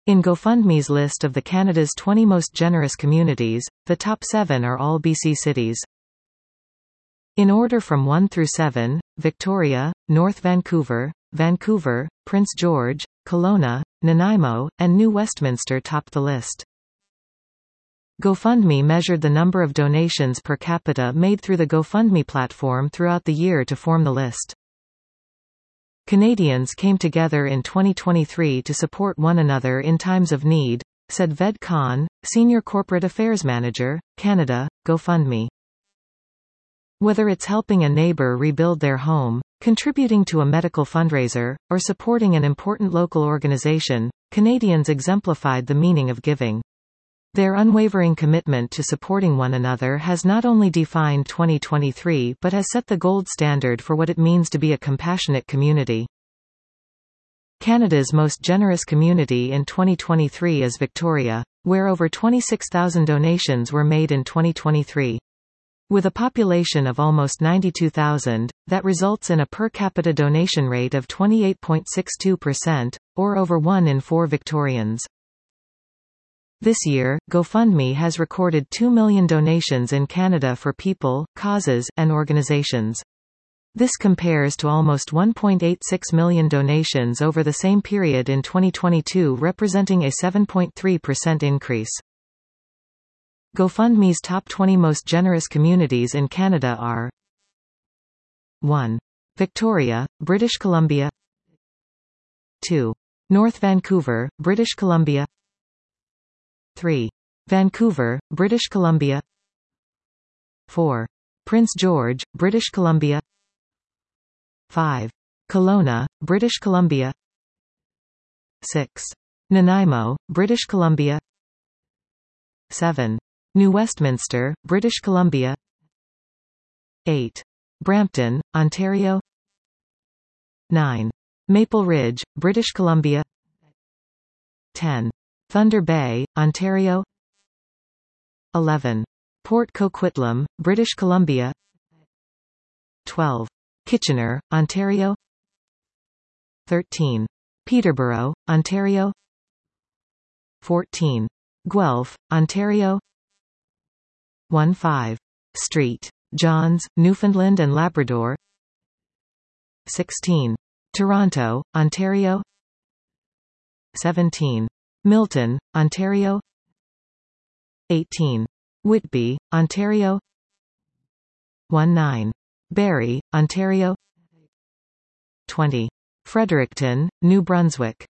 In GoFundMe's list of Canada's 20 most generous communities, the top 7 are all BC cities. In order from 1 through 7, Victoria, North Vancouver, Vancouver, Prince George, Kelowna, Nanaimo, and New Westminster topped the list. GoFundMe measured the number of donations per capita made through the GoFundMe platform throughout the year to form the list. Canadians came together in 2023 to support one another in times of need, said Ved Khan, Senior Corporate Affairs Manager, Canada, GoFundMe. Whether it's helping a neighbor rebuild their home, contributing to a medical fundraiser, or supporting an important local organization, Canadians exemplified the meaning of giving. Their unwavering commitment to supporting one another has not only defined 2023 but has set the gold standard for what it means to be a compassionate community. Canada's most generous community in 2023 is Victoria, where over 26,000 donations were made in 2023. With a population of almost 92,000, that results in a per capita donation rate of 28.62%, or over 1 in 4 Victorians. This year, GoFundMe has recorded 2 million donations in Canada for people, causes, and organizations. This compares to almost 1.86 million donations over the same period in 2022, representing a 7.3% increase. GoFundMe's top 20 most generous communities in Canada are: 1. Victoria, British Columbia. 2. North Vancouver, British Columbia. 3. Vancouver, British Columbia. 4. Prince George, British Columbia. 5. Kelowna, British Columbia. 6. Nanaimo, British Columbia. 7. New Westminster, British Columbia. 8. Brampton, Ontario. 9. Maple Ridge, British Columbia. 10. Thunder Bay, Ontario. 11. Port Coquitlam, British Columbia. 12. Kitchener, Ontario. 13. Peterborough, Ontario. 14. Guelph, Ontario. 15. St. John's, Newfoundland and Labrador. 16. Toronto, Ontario. 17. Milton, Ontario. 18. Whitby, Ontario. 19. Barrie, Ontario. 20. Fredericton, New Brunswick.